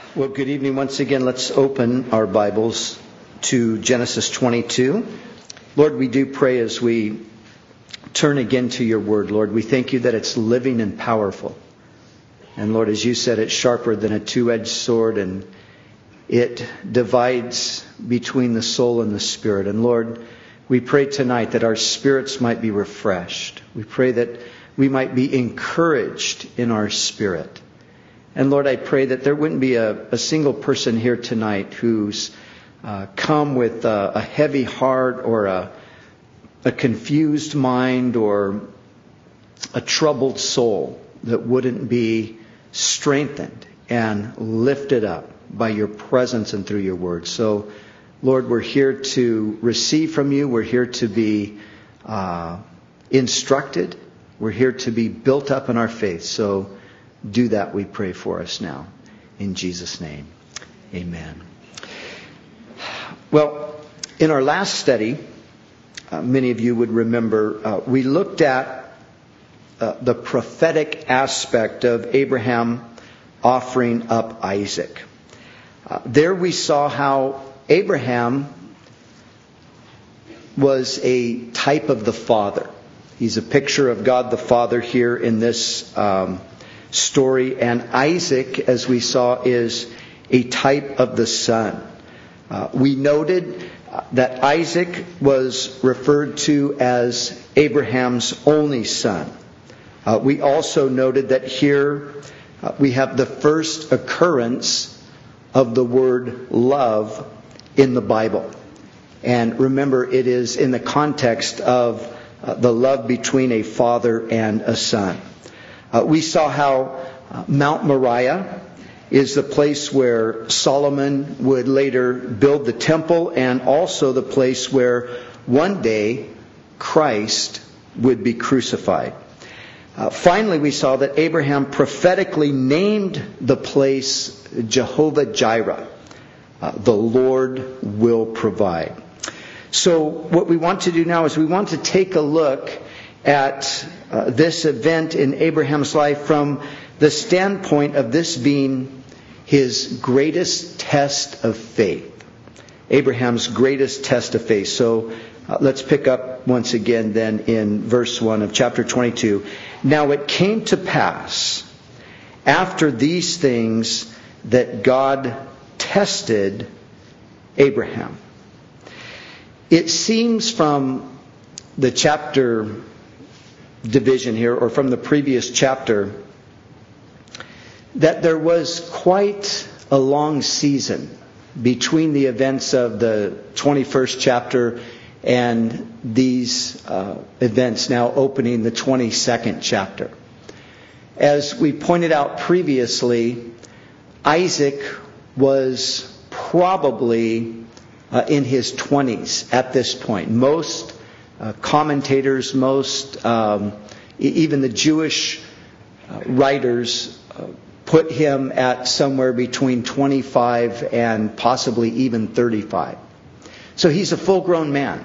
Well, good evening once again. Let's open our Bibles to Genesis 22. Lord, we do pray as we turn again to your word, Lord, we thank you that it's living and powerful. And Lord, as you said, it's sharper than a two-edged sword, and it divides between the soul and the spirit. And Lord, we pray tonight that our spirits might be refreshed. We pray that we might be encouraged in our spirit. And Lord, I pray that there wouldn't be a single person here tonight who's come with a heavy heart or a confused mind or a troubled soul that wouldn't be strengthened and lifted up by your presence and through your word. So, Lord, we're here to receive from you. We're here to be instructed. We're here to be built up in our faith. So do that, we pray, for us now. In Jesus' name, amen. Well, in our last study, many of you would remember, we looked at the prophetic aspect of Abraham offering up Isaac. There we saw how Abraham was a type of the Father. He's a picture of God the Father here in this story. And Isaac, as we saw, is a type of the Son. We noted that Isaac was referred to as Abraham's only son. We also noted that here we have the first occurrence of the word love in the Bible. And remember, it is in the context of the love between a father and a son. We saw how Mount Moriah is the place where Solomon would later build the temple, and also the place where one day Christ would be crucified. Finally, we saw that Abraham prophetically named the place Jehovah Jireh. The Lord will provide. So what we want to do now is we want to take a look at this event in Abraham's life from the standpoint of this being his greatest test of faith. Abraham's greatest test of faith. So let's pick up once again then in verse 1 of chapter 22. Now it came to pass after these things that God tested Abraham. It seems from the chapter division here, or from the previous chapter, that there was quite a long season between the events of the 21st chapter and these events now opening the 22nd chapter. As we pointed out previously, Isaac was probably in his 20s at this point. Most commentators, even the Jewish writers put him at somewhere between 25 and possibly even 35. So he's a full-grown man.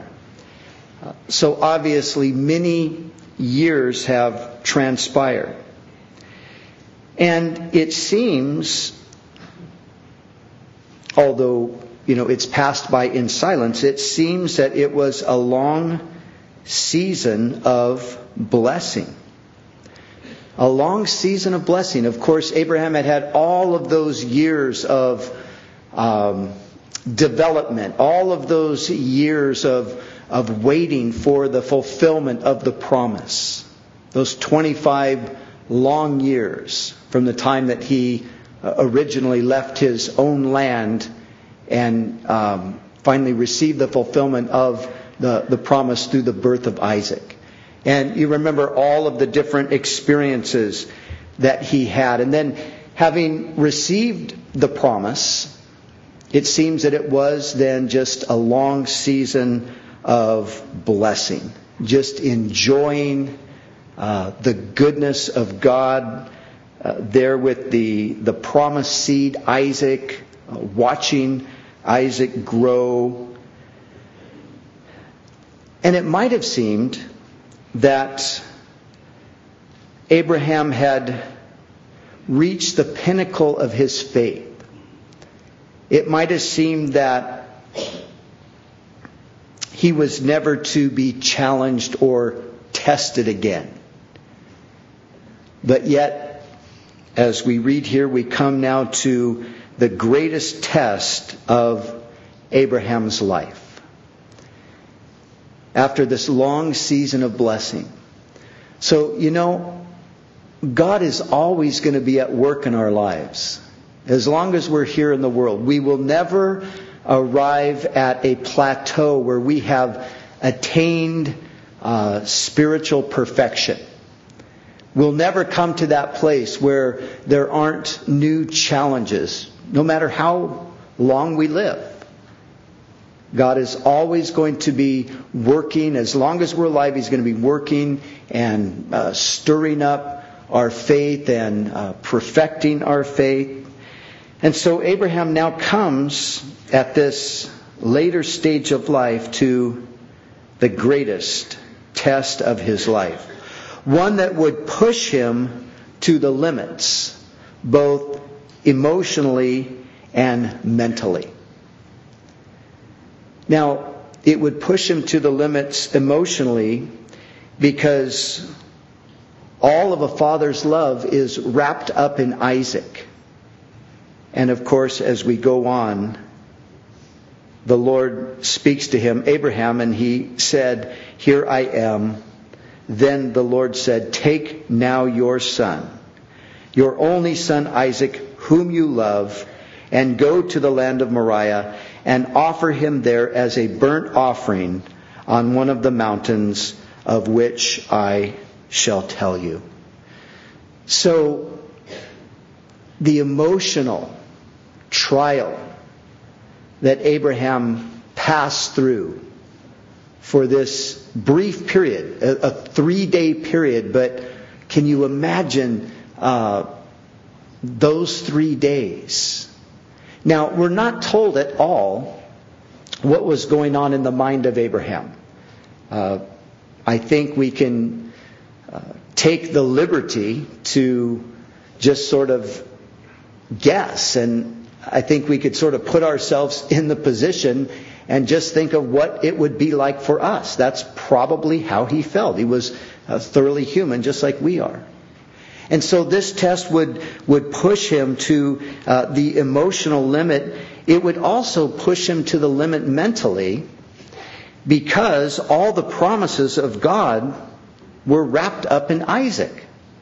So obviously many years have transpired. And it seems, although it's passed by in silence, it seems that it was a long season of blessing. A long season of blessing. Of course, Abraham had all of those years of development, all of those years of waiting for the fulfillment of the promise. Those 25 long years from the time that he originally left his own land and finally received the fulfillment of the promise through the birth of Isaac. And you remember all of the different experiences that he had. And then having received the promise, it seems that it was then just a long season of blessing. Just enjoying the goodness of God there with the promised seed, Isaac, watching Isaac grow. And it might have seemed that Abraham had reached the pinnacle of his faith. it might have seemed that he was never to be challenged or tested again. But yet, as we read here, we come now to the greatest test of Abraham's life. After this long season of blessing. So, God is always going to be at work in our lives. As long as we're here in the world, we will never arrive at a plateau where we have attained spiritual perfection. We'll never come to that place where there aren't new challenges, no matter how long we live. God is always going to be working. As long as we're alive, He's going to be working and stirring up our faith and perfecting our faith. And so Abraham now comes at this later stage of life to the greatest test of his life. One that would push him to the limits, both emotionally and mentally. Now, it would push him to the limits emotionally because all of a father's love is wrapped up in Isaac. And of course, as we go on, the Lord speaks to him, Abraham, and He said, "Here I am." Then the Lord said, "Take now your son, your only son Isaac, whom you love, and go to the land of Moriah and offer him there as a burnt offering on one of the mountains of which I shall tell you." So, the emotional trial that Abraham passed through for this brief period, a 3-day period, but can you imagine those 3 days? Now, we're not told at all what was going on in the mind of Abraham. I think we can take the liberty to just sort of guess, and I think we could sort of put ourselves in the position and just think of what it would be like for us. That's probably how he felt. He was thoroughly human, just like we are. And so this test would push him to the emotional limit. It would also push him to the limit mentally, because all the promises of God were wrapped up in Isaac.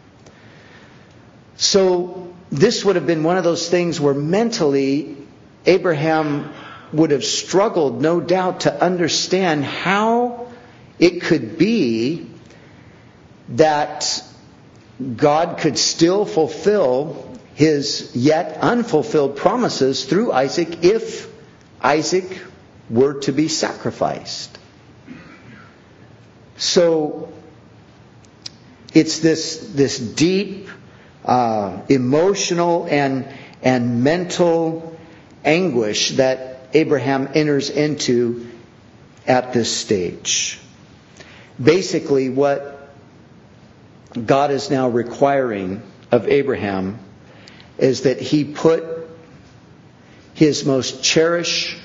So this would have been one of those things where mentally Abraham would have struggled, no doubt, to understand how it could be that God could still fulfill His yet unfulfilled promises through Isaac if Isaac were to be sacrificed. So it's this deep emotional and mental anguish that Abraham enters into at this stage. Basically, what God is now requiring of Abraham is that he put his most cherished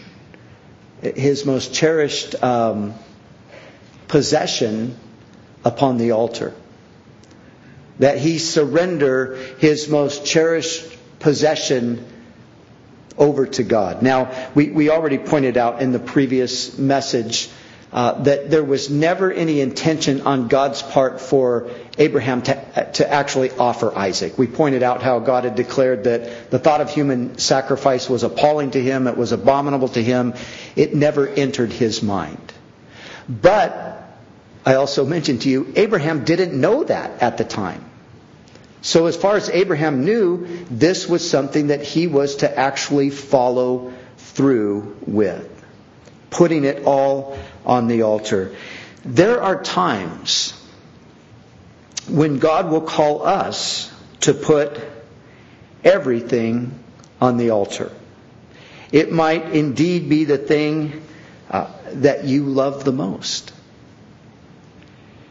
possession upon the altar. That he surrender his most cherished possession over to God. Now, we already pointed out in the previous message that there was never any intention on God's part for Abraham to actually offer Isaac. We pointed out how God had declared that the thought of human sacrifice was appalling to him. It was abominable to him. It never entered his mind. But I also mentioned to you, Abraham didn't know that at the time. So as far as Abraham knew, this was something that he was to actually follow through with. Putting it all on the altar. There are times when God will call us to put everything on the altar. It might indeed be the thing that you love the most.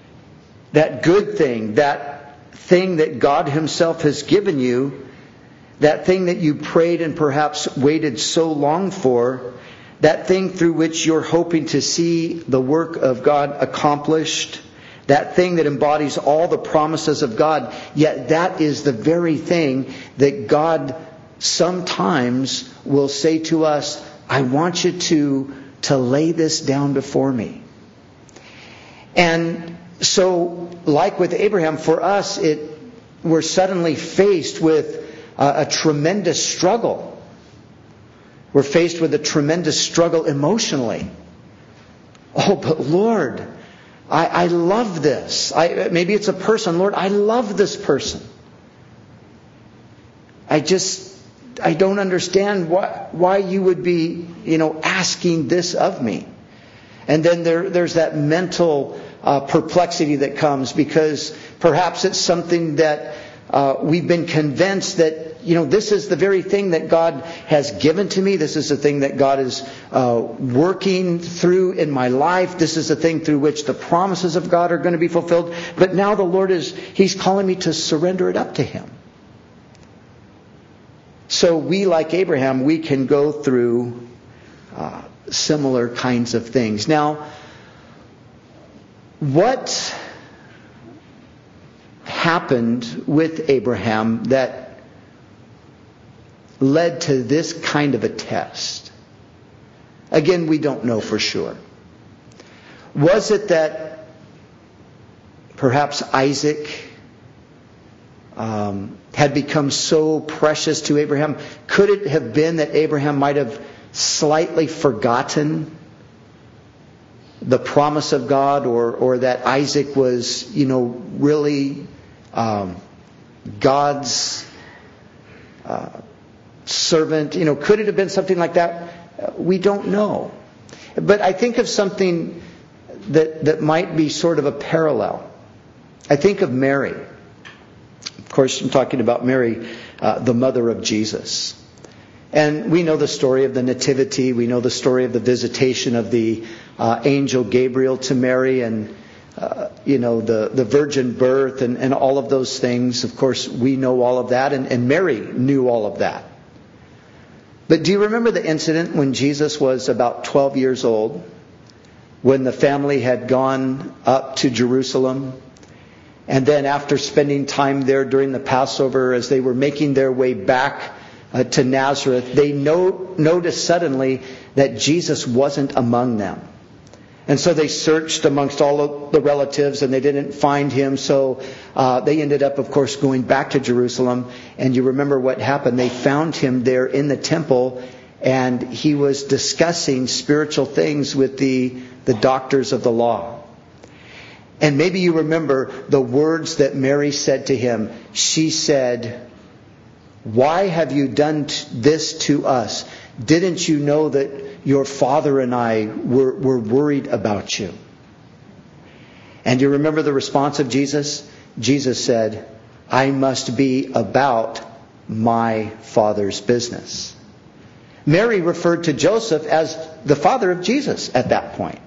That good thing, that thing that God Himself has given you, that thing that you prayed and perhaps waited so long for, that thing through which you're hoping to see the work of God accomplished, that thing that embodies all the promises of God, yet that is the very thing that God sometimes will say to us, I want you to lay this down before me. And so, like with Abraham, for us, we're suddenly faced with a tremendous struggle. We're faced with a tremendous struggle emotionally. Oh, but Lord, I love this. Maybe it's a person. Lord, I love this person. I don't understand why you would be, asking this of me. And then there's that mental perplexity that comes because perhaps it's something that we've been convinced that, this is the very thing that God has given to me. This is the thing that God is working through in my life. This is the thing through which the promises of God are going to be fulfilled. But now the Lord He's calling me to surrender it up to Him. So we, like Abraham, we can go through similar kinds of things. Now, what happened with Abraham that led to this kind of a test? Again, we don't know for sure. Was it that perhaps Isaac had become so precious to Abraham? Could it have been that Abraham might have slightly forgotten the promise of God, or that Isaac was, really God's servant? Could it have been something like that? We don't know. But I think of something that might be sort of a parallel. I think of Mary. Of course, I'm talking about Mary, the mother of Jesus. And we know the story of the Nativity. We know the story of the visitation of the angel Gabriel to Mary, and the virgin birth and all of those things. Of course, we know all of that, and Mary knew all of that. But do you remember the incident when Jesus was about 12 years old, when the family had gone up to Jerusalem? And then after spending time there during the Passover, as they were making their way back to Nazareth, they noticed suddenly that Jesus wasn't among them. And so they searched amongst all of the relatives and they didn't find Him. So they ended up, of course, going back to Jerusalem. And you remember what happened. They found Him there in the temple, and He was discussing spiritual things with the doctors of the law. And maybe you remember the words that Mary said to Him. She said, "Why have you done this to us? Didn't you know that your father and I were worried about you?" And you remember the response of Jesus? Jesus said, "I must be about my Father's business." Mary referred to Joseph as the father of Jesus at that point.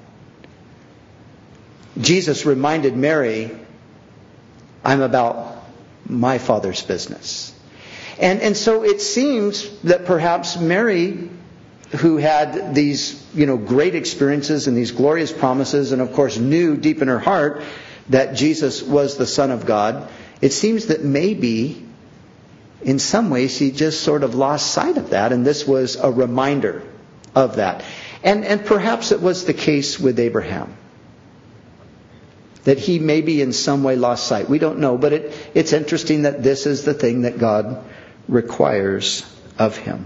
Jesus reminded Mary, "I'm about my Father's business." And so it seems that perhaps Mary, who had these, great experiences and these glorious promises, and of course knew deep in her heart that Jesus was the Son of God, it seems that maybe in some ways she just sort of lost sight of that, and this was a reminder of that. And perhaps it was the case with Abraham, that he maybe in some way lost sight. We don't know, but it's interesting that this is the thing that God requires of him.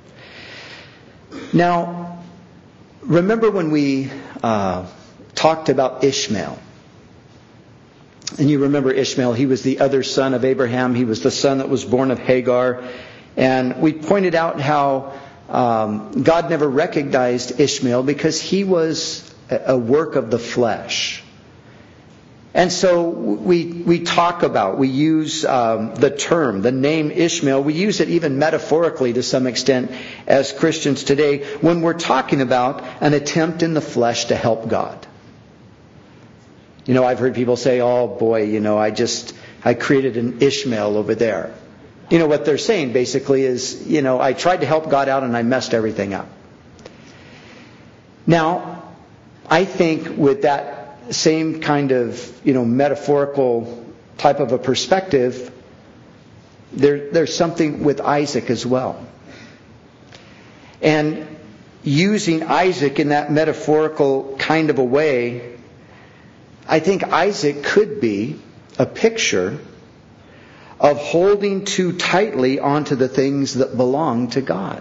Now, remember when we talked about Ishmael? And you remember Ishmael, he was the other son of Abraham. He was the son that was born of Hagar. And we pointed out how God never recognized Ishmael because he was a work of the flesh. And so we use the term, the name Ishmael, we use it even metaphorically to some extent as Christians today when we're talking about an attempt in the flesh to help God. I've heard people say, "Oh boy, I created an Ishmael over there." You know, what they're saying basically is, I tried to help God out and I messed everything up. Now, I think with that same kind of, metaphorical type of a perspective, there's something with Isaac as well. And using Isaac in that metaphorical kind of a way, I think Isaac could be a picture of holding too tightly onto the things that belong to God.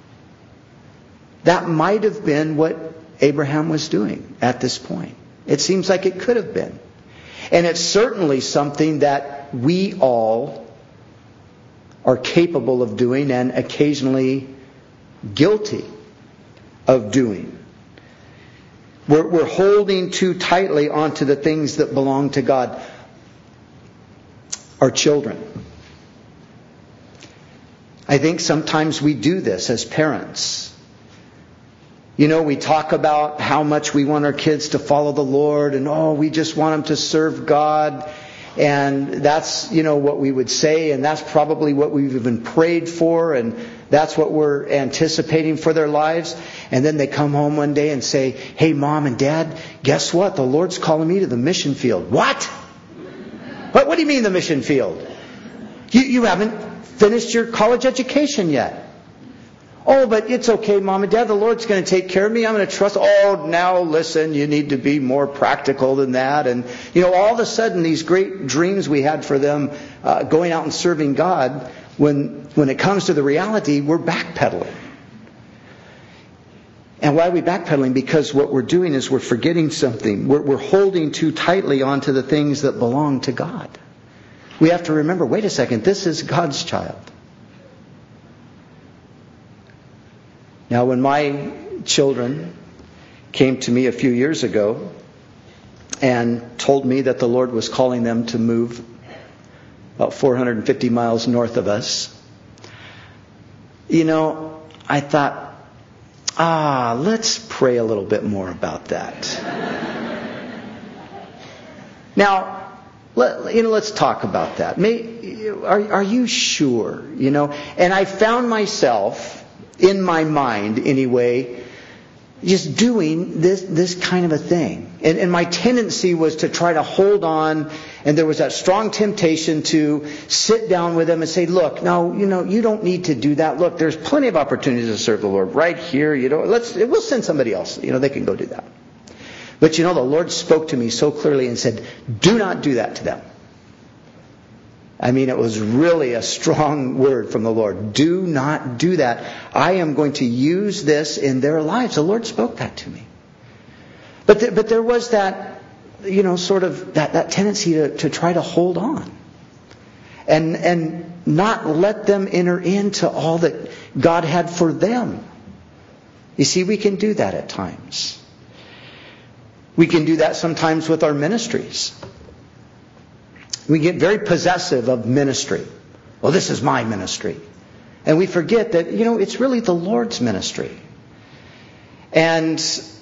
That might have been what Abraham was doing at this point. It seems like it could have been. And it's certainly something that we all are capable of doing and occasionally guilty of doing. We're holding too tightly onto the things that belong to God. Our children. I think sometimes we do this as parents. We talk about how much we want our kids to follow the Lord and we just want them to serve God. And that's, what we would say, and that's probably what we've even prayed for, and that's what we're anticipating for their lives. And then they come home one day and say, "Hey, Mom and Dad, guess what? The Lord's calling me to the mission field." What? What do you mean the mission field? You haven't finished your college education yet. "Oh, but it's okay, Mom and Dad. The Lord's going to take care of me. I'm going to trust." "Oh, now listen, you need to be more practical than that." And, all of a sudden, these great dreams we had for them going out and serving God, when it comes to the reality, we're backpedaling. And why are we backpedaling? Because what we're doing is we're forgetting something. We're holding too tightly onto the things that belong to God. We have to remember, wait a second, this is God's child. Now, when my children came to me a few years ago and told me that the Lord was calling them to move about 450 miles north of us, I thought, let's pray a little bit more about that. Now, let's talk about that. Are you sure? And I found myself, in my mind anyway, just doing this kind of a thing. And my tendency was to try to hold on, and there was that strong temptation to sit down with them and say, "Look, no, you don't need to do that. Look, there's plenty of opportunities to serve the Lord right here. We'll send somebody else. They can go do that." But the Lord spoke to me so clearly and said, "Do not do that to them." I mean, it was really a strong word from the Lord. Do not do that. I am going to use this in their lives. The Lord spoke that to me. But there was that, sort of that tendency to try to hold on. And not let them enter into all that God had for them. You see, we can do that at times. We can do that sometimes with our ministries. We get very possessive of ministry. Well, this is my ministry. And we forget that, it's really the Lord's ministry. And,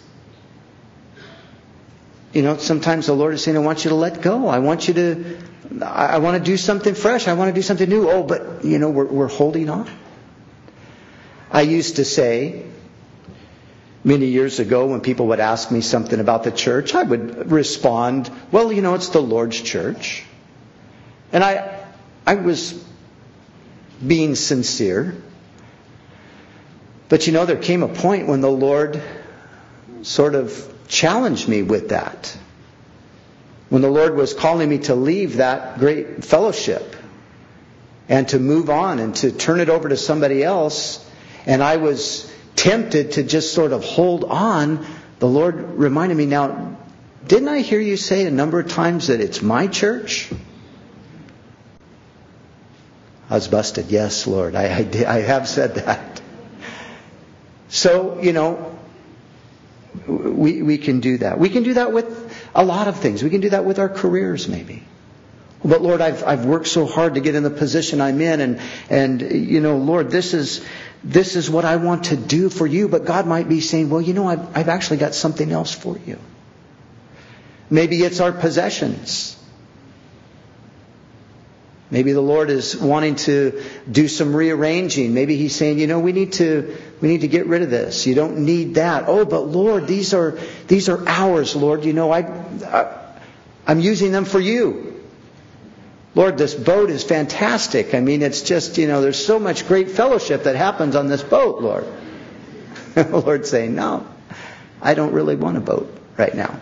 sometimes the Lord is saying, "I want you to let go. I want to do something fresh. I want to do something new." Oh, but, we're holding on. I used to say, many years ago, when people would ask me something about the church, I would respond, "Well, it's the Lord's church." And I was being sincere. But there came a point when the Lord sort of challenged me with that. When the Lord was calling me to leave that great fellowship and to move on and to turn it over to somebody else, and I was tempted to just sort of hold on, the Lord reminded me, "Now, didn't I hear you say a number of times that it's my church?" I was busted. Yes, Lord, I have said that. So, we can do that. We can do that with a lot of things. We can do that with our careers, maybe. But Lord, I've worked so hard to get in the position I'm in, and Lord, this is what I want to do for you. But God might be saying, "Well, I've actually got something else for you." Maybe it's our possessions. Maybe the Lord is wanting to do some rearranging. Maybe He's saying, we need to get rid of this. You don't need that. Oh, but Lord, these are ours, Lord. I'm using them for you. Lord, this boat is fantastic. It's just, there's so much great fellowship that happens on this boat, Lord. The Lord's saying, no, I don't really want a boat right now.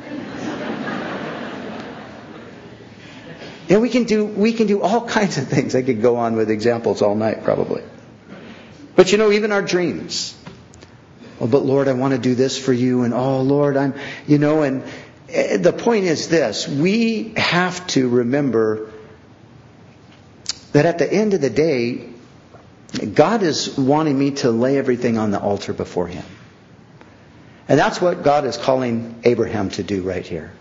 And we can do all kinds of things. I could go on with examples all night probably. But even our dreams. Oh, but Lord, I want to do this for you. And oh, Lord, and the point is this. We have to remember that at the end of the day, God is wanting me to lay everything on the altar before Him. And that's what God is calling Abraham to do right here.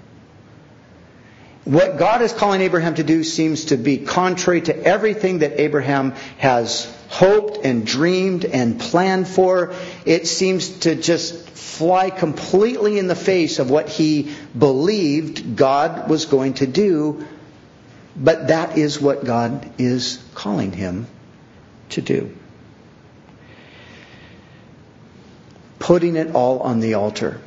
What God is calling Abraham to do seems to be contrary to everything that Abraham has hoped and dreamed and planned for. It seems to just fly completely in the face of what he believed God was going to do. But that is what God is calling him to do. Putting it all on the altar.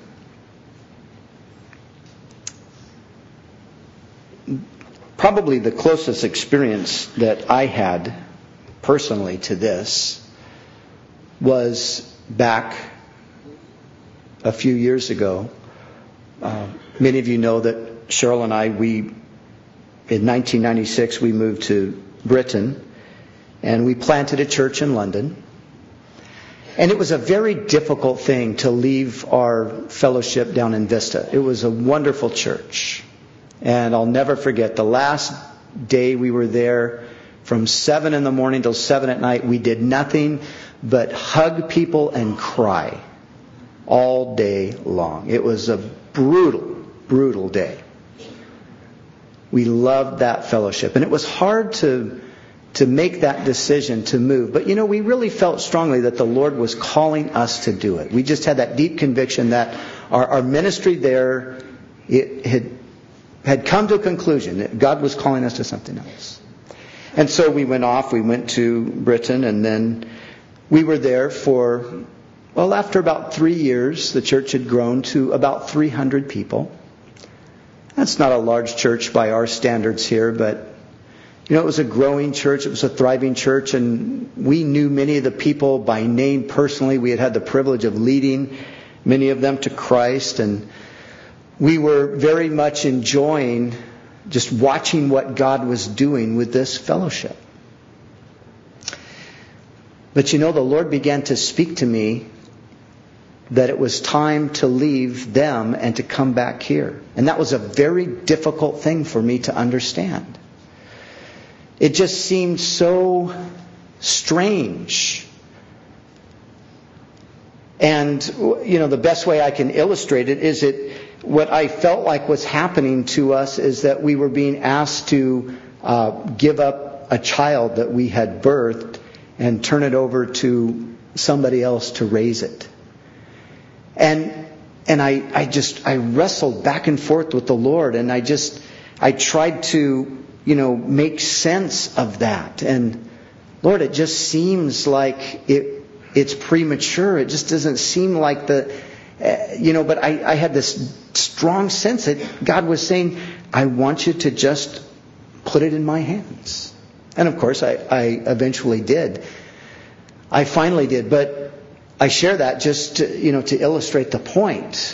Probably the closest experience that I had personally to this was back a few years ago. Many of you know that Cheryl and I, in 1996, we moved to Britain and we planted a church in London. And it was a very difficult thing to leave our fellowship down in Vista. It was a wonderful church. And I'll never forget the last day we were there from 7 in the morning till 7 at night. We did nothing but hug people and cry all day long. It was a brutal, brutal day. We loved that fellowship. And it was hard to make that decision to move. But we really felt strongly that the Lord was calling us to do it. We just had that deep conviction that our ministry there, it had come to a conclusion that God was calling us to something else. And so we went off. We went to Britain, and then we were there for, after about 3 years, the church had grown to about 300 people. That's not a large church by our standards here, but it was a growing church. It was a thriving church, and we knew many of the people by name personally. We had the privilege of leading many of them to Christ, and we were very much enjoying just watching what God was doing with this fellowship. But the Lord began to speak to me that it was time to leave them and to come back here. And that was a very difficult thing for me to understand. It just seemed so strange. And, the best way I can illustrate it is what I felt like was happening to us is that we were being asked to give up a child that we had birthed and turn it over to somebody else to raise it. And I wrestled back and forth with the Lord, and I tried to, make sense of that. And Lord, it just seems like it's premature. It just doesn't seem like but I had this strong sense that God was saying, I want you to just put it in my hands. And of course, I eventually did. I finally did. But I share that just to illustrate the point.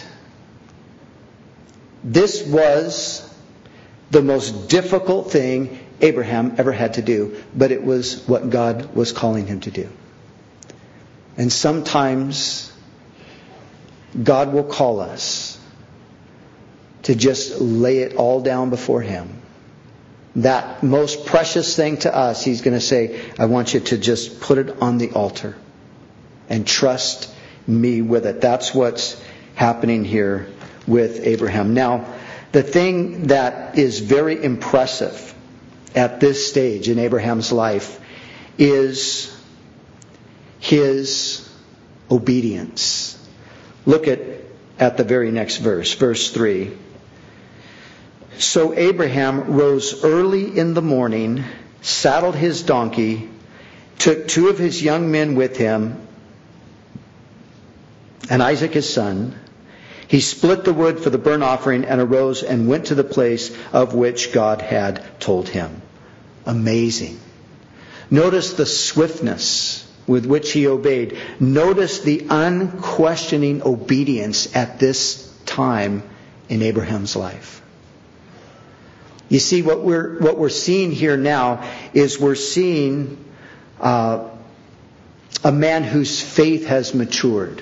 This was the most difficult thing Abraham ever had to do, but it was what God was calling him to do. And sometimes God will call us to just lay it all down before Him. That most precious thing to us, He's going to say, I want you to just put it on the altar and trust me with it. That's what's happening here with Abraham. Now, the thing that is very impressive at this stage in Abraham's life is his obedience. Look at the very next verse, verse 3. So Abraham rose early in the morning saddled his donkey, took 2 of his young men with him, and Isaac his son. He split the wood for the burnt offering and arose and went to the place of which God had told him. Amazing. Notice the swiftness with which he obeyed. Notice the unquestioning obedience at this time in Abraham's life. You see, what we're seeing here now is we're seeing a man whose faith has matured.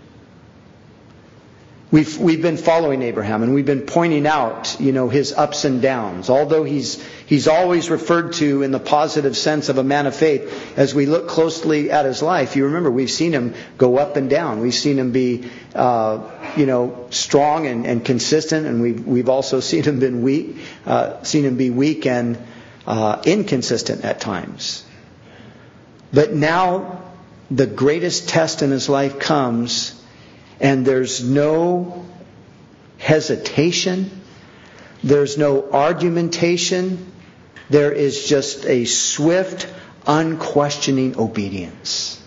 We've been following Abraham, and we've been pointing out, his ups and downs. Although he's always referred to in the positive sense of a man of faith, as we look closely at his life, you remember we've seen him go up and down. We've seen him be, strong and consistent, and we've also seen him be weak and inconsistent at times. But now the greatest test in his life comes. And there's no hesitation. There's no argumentation. There is just a swift, unquestioning obedience.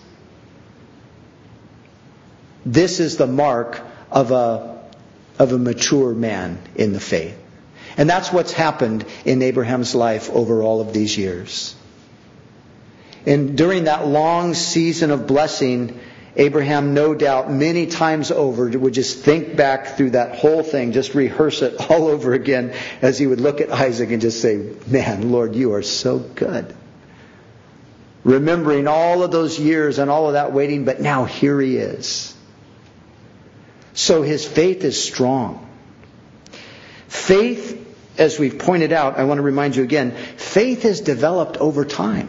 This is the mark of a mature man in the faith. And that's what's happened in Abraham's life over all of these years. And during that long season of blessing, Abraham, no doubt, many times over, would just think back through that whole thing, just rehearse it all over again as he would look at Isaac and just say, man, Lord, you are so good. Remembering all of those years and all of that waiting, but now here he is. So his faith is strong. Faith, as we've pointed out, I want to remind you again, faith is developed over time.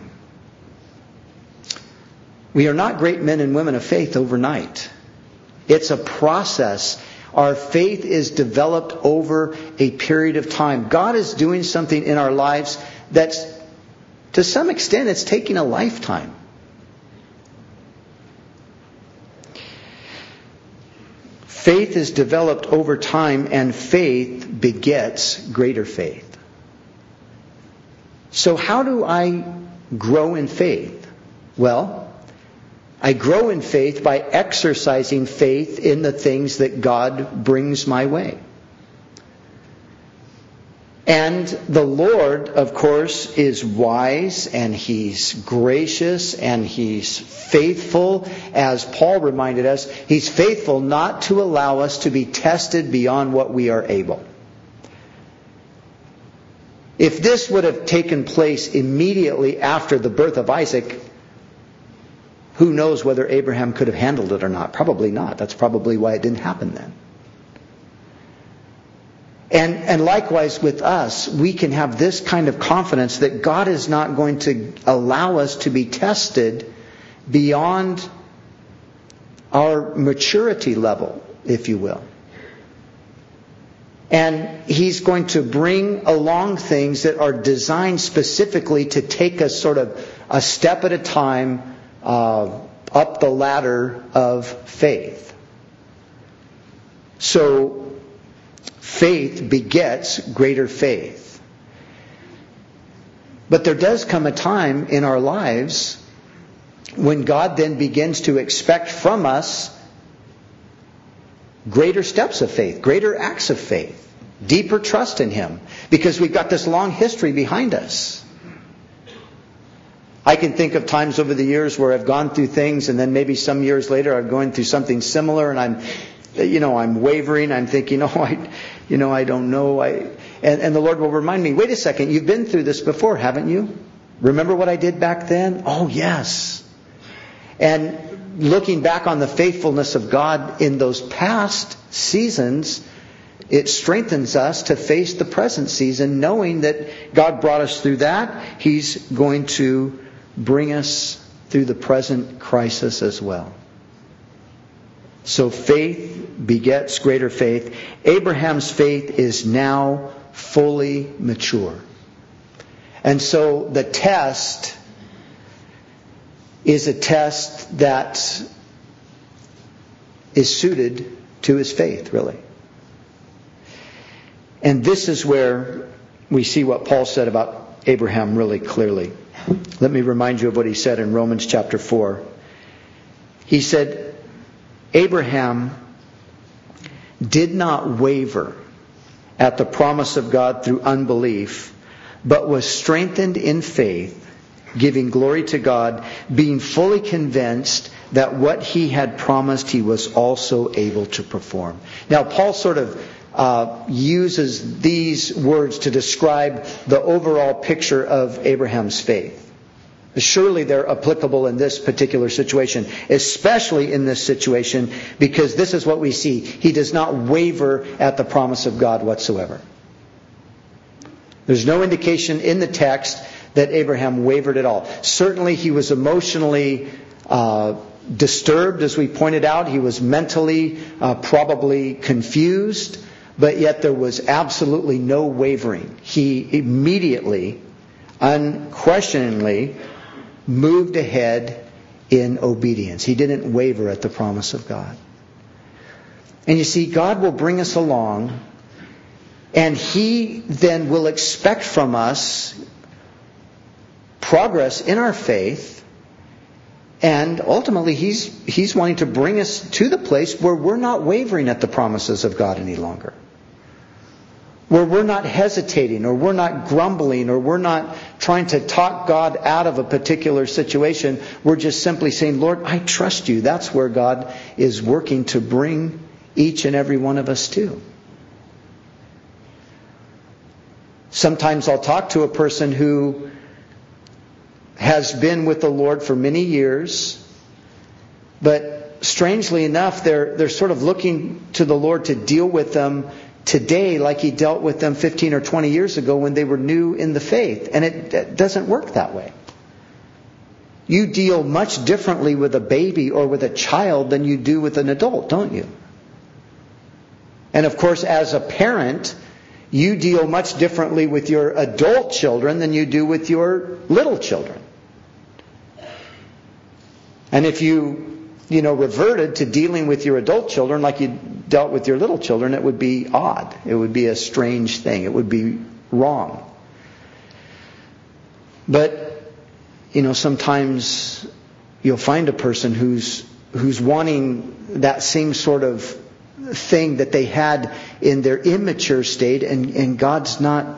We are not great men and women of faith overnight. It's a process. Our faith is developed over a period of time. God is doing something in our lives that's, to some extent, it's taking a lifetime. Faith is developed over time, and faith begets greater faith. So how do I grow in faith? Well, I grow in faith by exercising faith in the things that God brings my way. And the Lord, of course, is wise, and He's gracious, and He's faithful. As Paul reminded us, He's faithful not to allow us to be tested beyond what we are able. If this would have taken place immediately after the birth of Isaac, who knows whether Abraham could have handled it or not? Probably not. That's probably why it didn't happen then. And likewise with us, we can have this kind of confidence that God is not going to allow us to be tested beyond our maturity level, if you will. And He's going to bring along things that are designed specifically to take us sort of a step at a time up the ladder of faith. So faith begets greater faith. But there does come a time in our lives when God then begins to expect from us greater steps of faith, greater acts of faith, deeper trust in Him, because we've got this long history behind us. I can think of times over the years where I've gone through things, and then maybe some years later I'm going through something similar, and I'm wavering. I'm thinking, I don't know. And the Lord will remind me, wait a second, you've been through this before, haven't you? Remember what I did back then? Oh, yes. And looking back on the faithfulness of God in those past seasons, it strengthens us to face the present season, knowing that God brought us through that. He's going to bring us through the present crisis as well. So faith begets greater faith. Abraham's faith is now fully mature. And so the test is a test that is suited to his faith, really. And this is where we see what Paul said about Abraham really clearly. Let me remind you of what he said in Romans chapter 4. He said, Abraham did not waver at the promise of God through unbelief, but was strengthened in faith, giving glory to God, being fully convinced that what he had promised he was also able to perform. Now, Paul sort of uses these words to describe the overall picture of Abraham's faith. Surely they're applicable in this particular situation, especially in this situation, because this is what we see. He does not waver at the promise of God whatsoever. There's no indication in the text that Abraham wavered at all. Certainly he was emotionally disturbed, as we pointed out. He was mentally probably confused, but yet there was absolutely no wavering. He immediately, unquestioningly, moved ahead in obedience. He didn't waver at the promise of God. And you see, God will bring us along, and He then will expect from us progress in our faith, and ultimately He's wanting to bring us to the place where we're not wavering at the promises of God any longer. Where we're not hesitating, or we're not grumbling, or we're not trying to talk God out of a particular situation. We're just simply saying, Lord, I trust you. That's where God is working to bring each and every one of us to. Sometimes I'll talk to a person who has been with the Lord for many years, but strangely enough, they're sort of looking to the Lord to deal with them today like He dealt with them 15 or 20 years ago when they were new in the faith. And it doesn't work that way. You deal much differently with a baby or with a child than you do with an adult, don't you? And of course, as a parent, you deal much differently with your adult children than you do with your little children. And if you reverted to dealing with your adult children like you dealt with your little children, it would be odd. It would be a strange thing. It would be wrong. But, sometimes you'll find a person who's wanting that same sort of thing that they had in their immature state, and God's not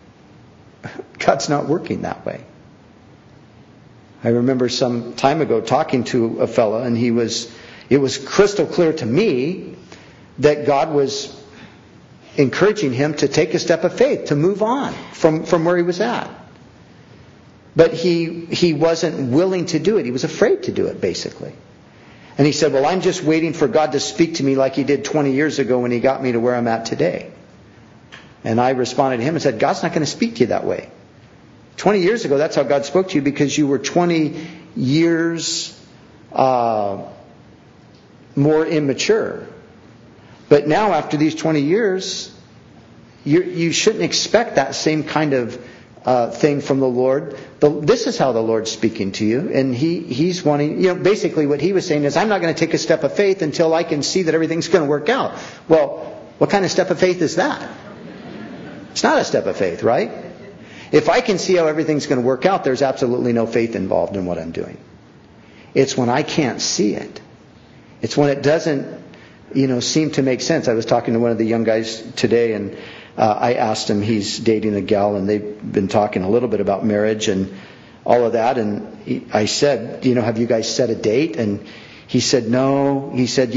working that way. I remember some time ago talking to a fella, and it was crystal clear to me that God was encouraging him to take a step of faith, to move on from where he was at. But he wasn't willing to do it. He was afraid to do it, basically. And he said, well, I'm just waiting for God to speak to me like He did 20 years ago when He got me to where I'm at today. And I responded to him and said, God's not going to speak to you that way. 20 years ago, that's how God spoke to you, because you were 20 years more immature. But now, after these 20 years, you shouldn't expect that same kind of thing from the Lord. This is how the Lord's speaking to you. And He's wanting, basically what he was saying is, I'm not going to take a step of faith until I can see that everything's going to work out. Well, what kind of step of faith is that? It's not a step of faith, right? If I can see how everything's going to work out, there's absolutely no faith involved in what I'm doing. It's when I can't see it. It's when it doesn't, seem to make sense. I was talking to one of the young guys today, and I asked him, he's dating a gal, and they've been talking a little bit about marriage and all of that. And I said, have you guys set a date? And he said, no. He said,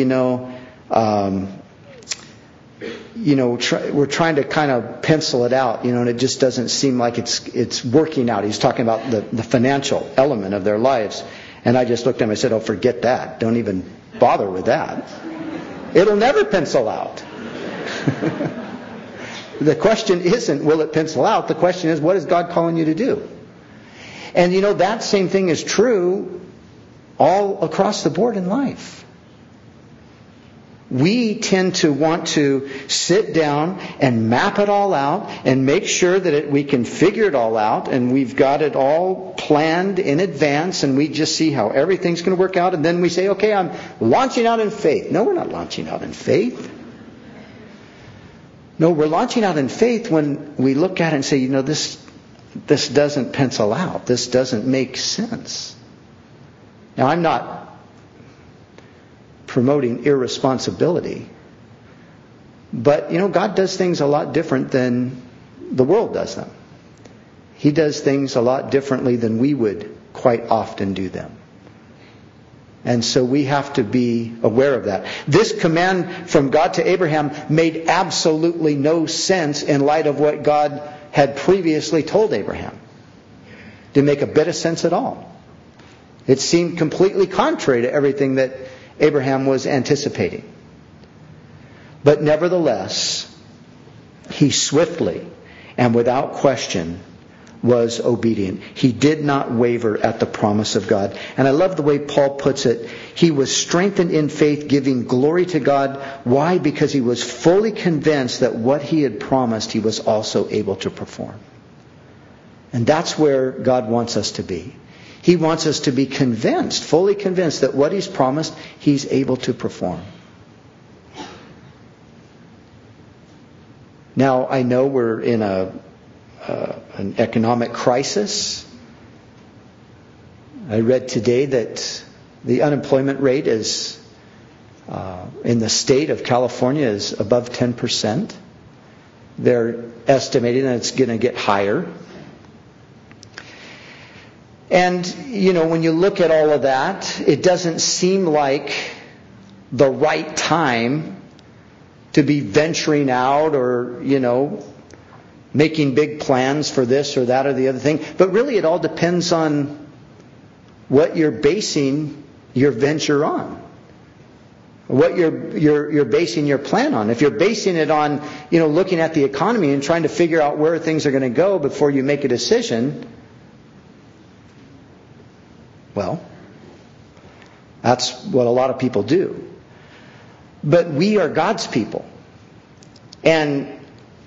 we're trying to kind of pencil it out, and it just doesn't seem like it's working out. He's talking about the financial element of their lives. And I just looked at him and I said, oh, forget that. Don't even bother with that. It'll never pencil out. The question isn't, will it pencil out? The question is, what is God calling you to do? And that same thing is true all across the board in life. We tend to want to sit down and map it all out and make sure that we can figure it all out, and we've got it all planned in advance, and we just see how everything's going to work out, and then we say, okay, I'm launching out in faith. No, we're not launching out in faith. No, we're launching out in faith when we look at it and say, this doesn't pencil out. This doesn't make sense. Now, I'm not promoting irresponsibility. But, God does things a lot different than the world does them. He does things a lot differently than we would quite often do them. And so we have to be aware of that. This command from God to Abraham made absolutely no sense in light of what God had previously told Abraham. Didn't make a bit of sense at all. It seemed completely contrary to everything that Abraham was anticipating. But nevertheless, he swiftly and without question was obedient. He did not waver at the promise of God. And I love the way Paul puts it. He was strengthened in faith, giving glory to God. Why? Because he was fully convinced that what he had promised, he was also able to perform. And that's where God wants us to be. He wants us to be convinced, fully convinced, that what he's promised, he's able to perform. Now, I know we're in an economic crisis. I read today that the unemployment rate is in the state of California is above 10%. They're estimating that it's going to get higher. And, when you look at all of that, it doesn't seem like the right time to be venturing out or, making big plans for this or that or the other thing. But really it all depends on what you're basing your venture on. What you're basing your plan on. If you're basing it on, looking at the economy and trying to figure out where things are going to go before you make a decision, well, that's what a lot of people do. But we are God's people. And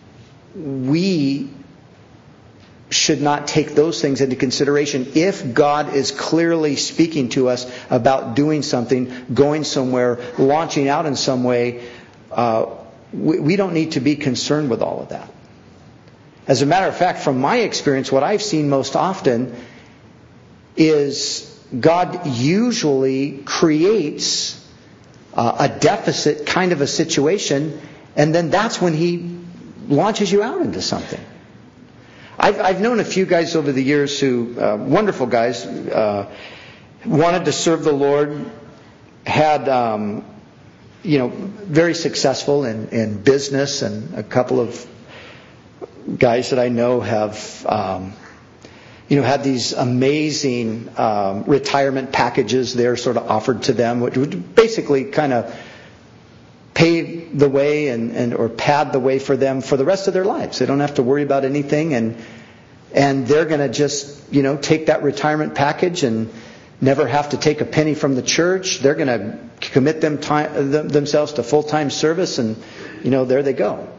we should not take those things into consideration. If God is clearly speaking to us about doing something, going somewhere, launching out in some way, we don't need to be concerned with all of that. As a matter of fact, from my experience, what I've seen most often is God usually creates a deficit kind of a situation, and then that's when He launches you out into something. I've known a few guys over the years who, wonderful guys, wanted to serve the Lord, had, very successful in business, and a couple of guys that I know have, had these amazing retirement packages there sort of offered to them, which would basically kind of pave the way or pad the way for them for the rest of their lives. They don't have to worry about anything, and they're going to just take that retirement package and never have to take a penny from the church. They're going to commit themselves to full-time service, and there they go.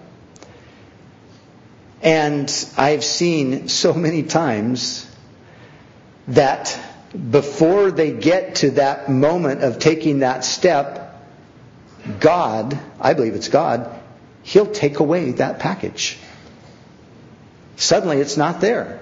And I've seen so many times that before they get to that moment of taking that step, God, I believe it's God, He'll take away that package. Suddenly it's not there.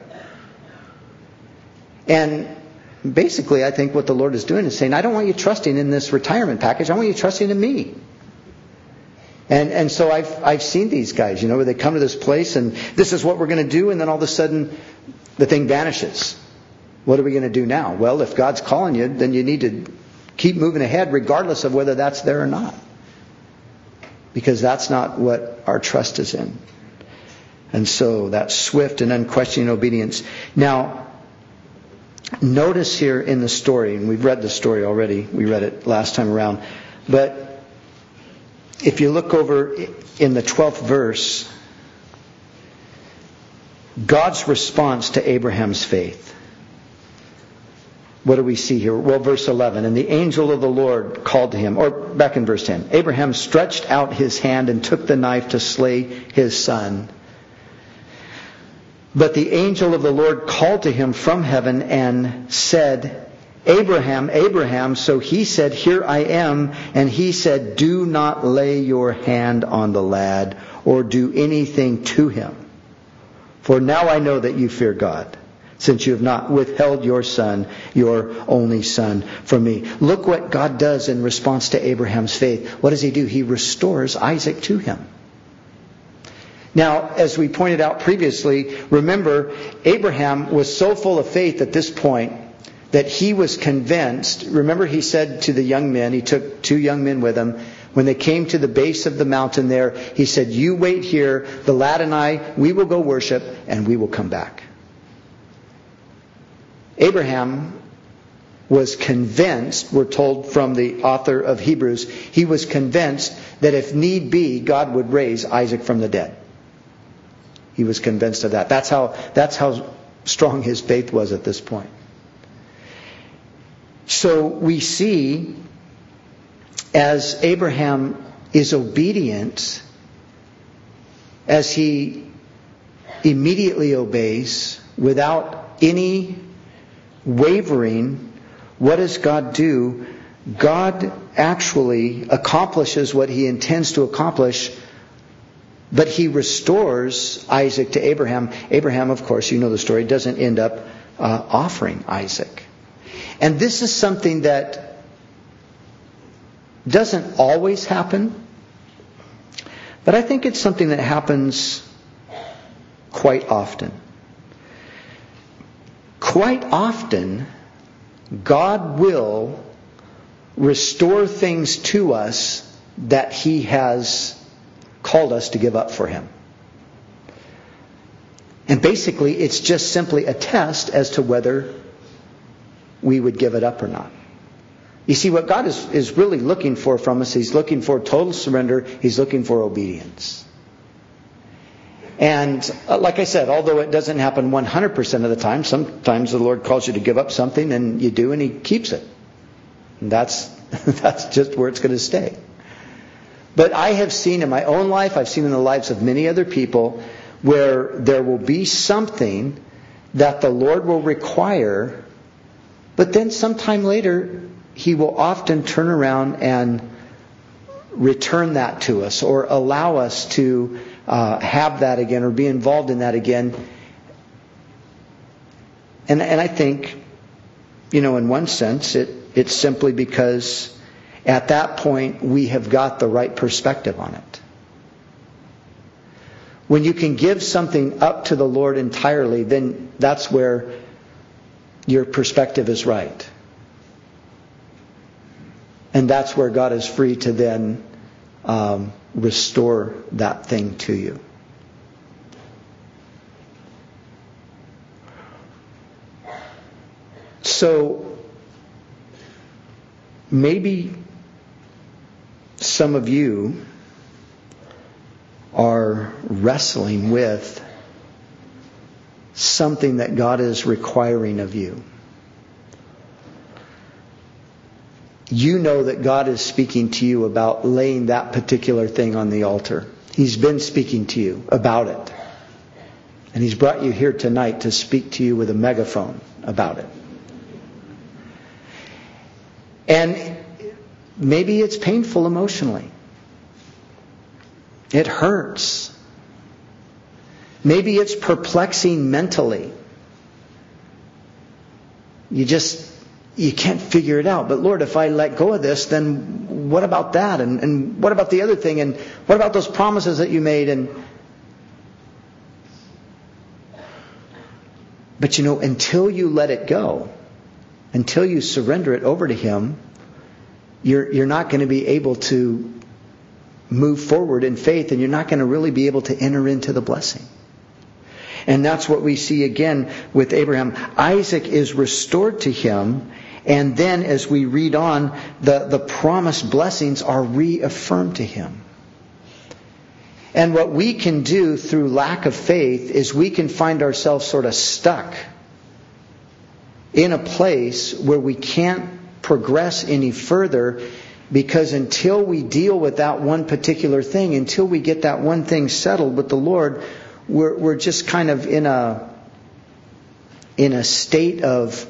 And basically I think what the Lord is doing is saying, I don't want you trusting in this retirement package. I want you trusting in me. And so I've seen these guys, where they come to this place and this is what we're going to do, and then all of a sudden the thing vanishes. What are we going to do now? Well, if God's calling you, then you need to keep moving ahead regardless of whether that's there or not. Because that's not what our trust is in. And so that swift and unquestioning obedience. Now, notice here in the story, and we've read the story already. We read it last time around. But if you look over in the 12th verse, God's response to Abraham's faith. What do we see here? Well, verse 11. And the angel of the Lord called to him. Or back in verse 10. Abraham stretched out his hand and took the knife to slay his son. But the angel of the Lord called to him from heaven and said, Abraham, Abraham. So he said, Here I am. And he said, Do not lay your hand on the lad or do anything to him. For now I know that you fear God, since you have not withheld your son, your only son, from me. Look what God does in response to Abraham's faith. What does he do? He restores Isaac to him. Now, as we pointed out previously, remember, Abraham was so full of faith at this point that he was convinced. Remember, he said to the young men, he took 2 young men with him. When they came to the base of the mountain there, he said, you wait here, the lad and I, we will go worship, and we will come back. Abraham was convinced, we're told from the author of Hebrews, he was convinced that if need be, God would raise Isaac from the dead. He was convinced of that. That's how strong his faith was at this point. So we see, as Abraham is obedient, as he immediately obeys without any wavering, what does God do? God actually accomplishes what he intends to accomplish, but he restores Isaac to Abraham. Abraham, of course, you know the story, doesn't end up offering Isaac. And this is something that doesn't always happen, but I think it's something that happens quite often. Quite often, God will restore things to us that he has called us to give up for him. And basically, it's just simply a test as to whether we would give it up or not. You see, what God is really looking for from us, he's looking for total surrender. He's looking for obedience. And like I said, although it doesn't happen 100% of the time, sometimes the Lord calls you to give up something and you do, and he keeps it. And that's just where it's going to stay. But I have seen in my own life, I've seen in the lives of many other people, where there will be something that the Lord will require, but then sometime later, he will often turn around and return that to us, or allow us to have that again, or be involved in that again. And I think, in one sense, it's simply because at that point we have got the right perspective on it. When you can give something up to the Lord entirely, then that's where your perspective is right. And that's where God is free to then restore that thing to you. So maybe some of you are wrestling with something that God is requiring of you. You know that God is speaking to you about laying that particular thing on the altar. He's been speaking to you about it. And he's brought you here tonight to speak to you with a megaphone about it. And maybe it's painful emotionally. It hurts. Maybe it's perplexing mentally. You can't figure it out. But Lord, if I let go of this, then what about that? And what about the other thing? And what about those promises that you made? But until you let it go, until you surrender it over to him, you're not going to be able to move forward in faith, and you're not going to really be able to enter into the blessing. And that's what we see again with Abraham. Isaac is restored to him, and then as we read on, the promised blessings are reaffirmed to him. And what we can do through lack of faith is we can find ourselves sort of stuck in a place where we can't progress any further, because until we deal with that one particular thing, until we get that one thing settled with the Lord, we're just kind of in a state of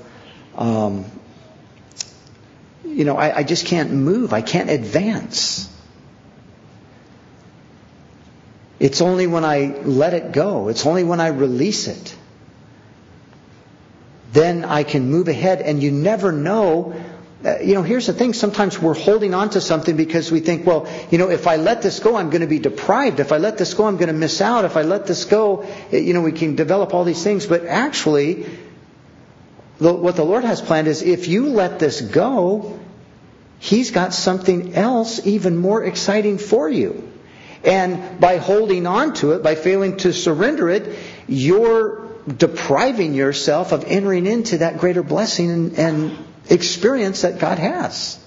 I just can't move. I can't advance. It's only when I let it go, it's only when I release it, then I can move ahead. And you never know. Here's the thing. Sometimes we're holding on to something because we think, well, if I let this go, I'm going to be deprived. If I let this go, I'm going to miss out. If I let this go, we can develop all these things. But actually, what the Lord has planned is if you let this go, He's got something else even more exciting for you. And by holding on to it, by failing to surrender it, you're depriving yourself of entering into that greater blessing and experience that God has.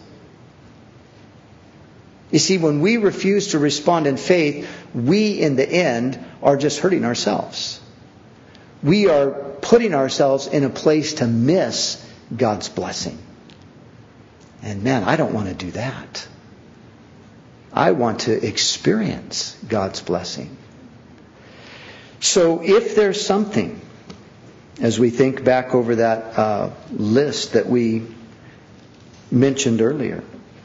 You see, when we refuse to respond in faith, we in the end are just hurting ourselves. We are putting ourselves in a place to miss God's blessing. And man, I don't want to do that. I want to experience God's blessing. So if there's something, as we think back over that list that we mentioned earlier,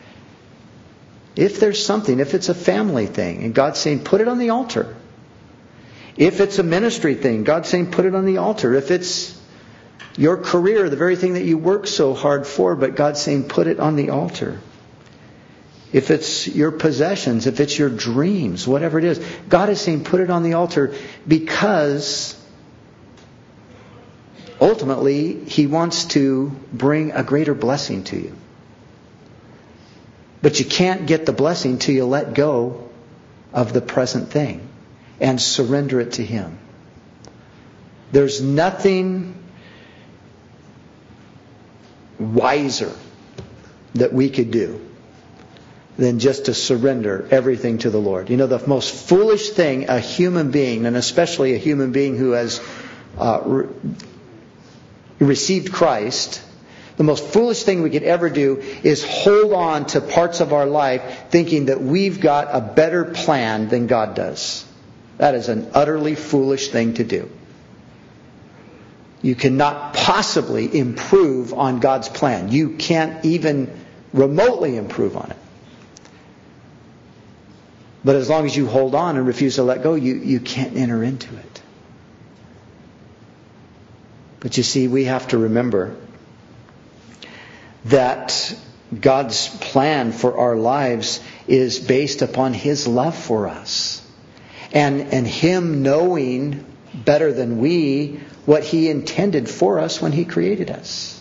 if there's something, if it's a family thing, and God's saying, put it on the altar. If it's a ministry thing, God's saying, put it on the altar. If it's your career, the very thing that you work so hard for, but God's saying, put it on the altar. If it's your possessions, if it's your dreams, whatever it is, God is saying, put it on the altar, because ultimately He wants to bring a greater blessing to you. But you can't get the blessing till you let go of the present thing and surrender it to Him. There's nothing wiser that we could do than just to surrender everything to the Lord. The most foolish thing a human being, and especially a human being who has received Christ, the most foolish thing we could ever do is hold on to parts of our life thinking that we've got a better plan than God does. That is an utterly foolish thing to do. You cannot possibly improve on God's plan. You can't even remotely improve on it. But as long as you hold on and refuse to let go, you can't enter into it. But you see, we have to remember that God's plan for our lives is based upon His love for us. And Him knowing better than we what He intended for us when He created us.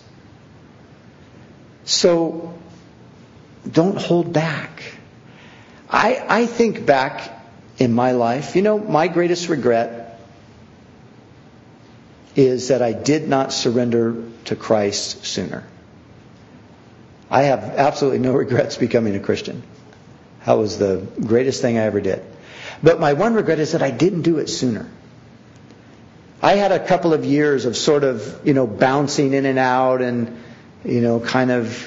So don't hold back. I think back in my life, my greatest regret is that I did not surrender to Christ sooner. I have absolutely no regrets becoming a Christian. That was the greatest thing I ever did. But my one regret is that I didn't do it sooner. I had a couple of years of sort of, bouncing in and out and, kind of,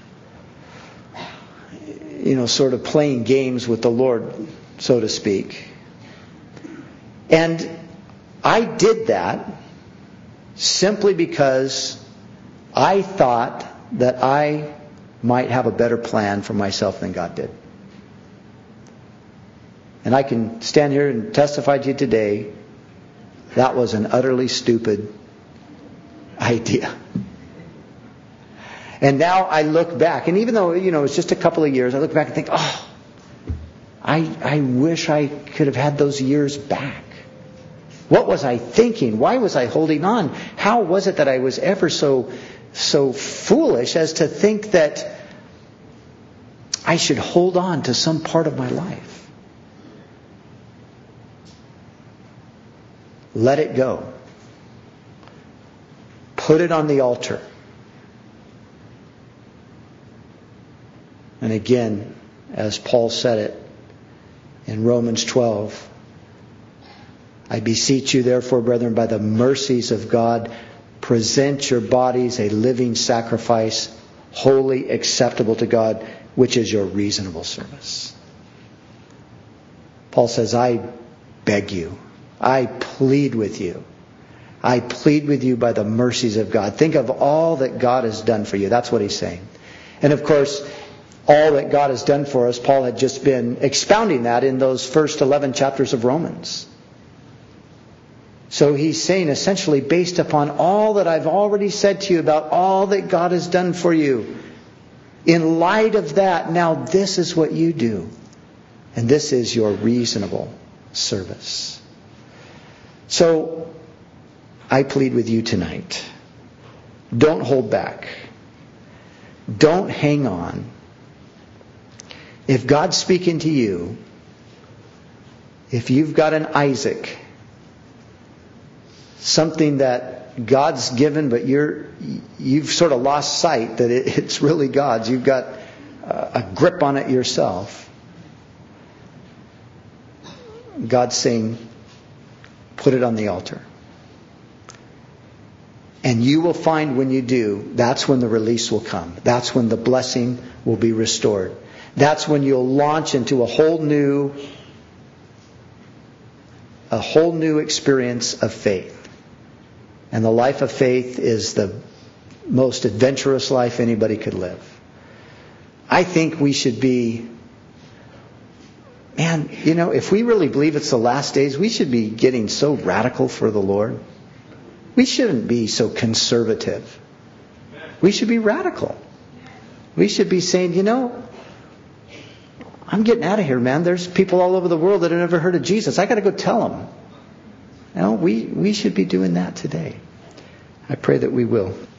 sort of playing games with the Lord, so to speak. And I did that simply because I thought that I might have a better plan for myself than God did. And I can stand here and testify to you today, that was an utterly stupid idea. And now I look back, and even though, it's just a couple of years, I look back and think, I wish I could have had those years back. What was I thinking? Why was I holding on? How was it that I was ever so foolish as to think that I should hold on to some part of my life? Let it go. Put it on the altar. And again, as Paul said it in Romans 12, I beseech you therefore, brethren, by the mercies of God, present your bodies a living sacrifice, wholly acceptable to God, which is your reasonable service. Paul says, I beg you, I plead with you. I plead with you by the mercies of God. Think of all that God has done for you. That's what he's saying. And of course, all that God has done for us. Paul had just been expounding that in those first 11 chapters of Romans. So he's saying essentially, based upon all that I've already said to you about all that God has done for you, in light of that, now this is what you do. And this is your reasonable service. So, I plead with you tonight. Don't hold back. Don't hang on. If God's speaking to you, if you've got an Isaac, something that God's given, but you've sort of lost sight that it's really God's. You've got a grip on it yourself. God's saying, put it on the altar. And you will find when you do, that's when the release will come. That's when the blessing will be restored. That's when you'll launch into a whole new experience of faith. And the life of faith is the most adventurous life anybody could live. I think we should be, if we really believe it's the last days, we should be getting so radical for the Lord. We shouldn't be so conservative. We should be radical. We should be saying, I'm getting out of here, man. There's people all over the world that have never heard of Jesus. I got to go tell them. We should be doing that today. I pray that we will.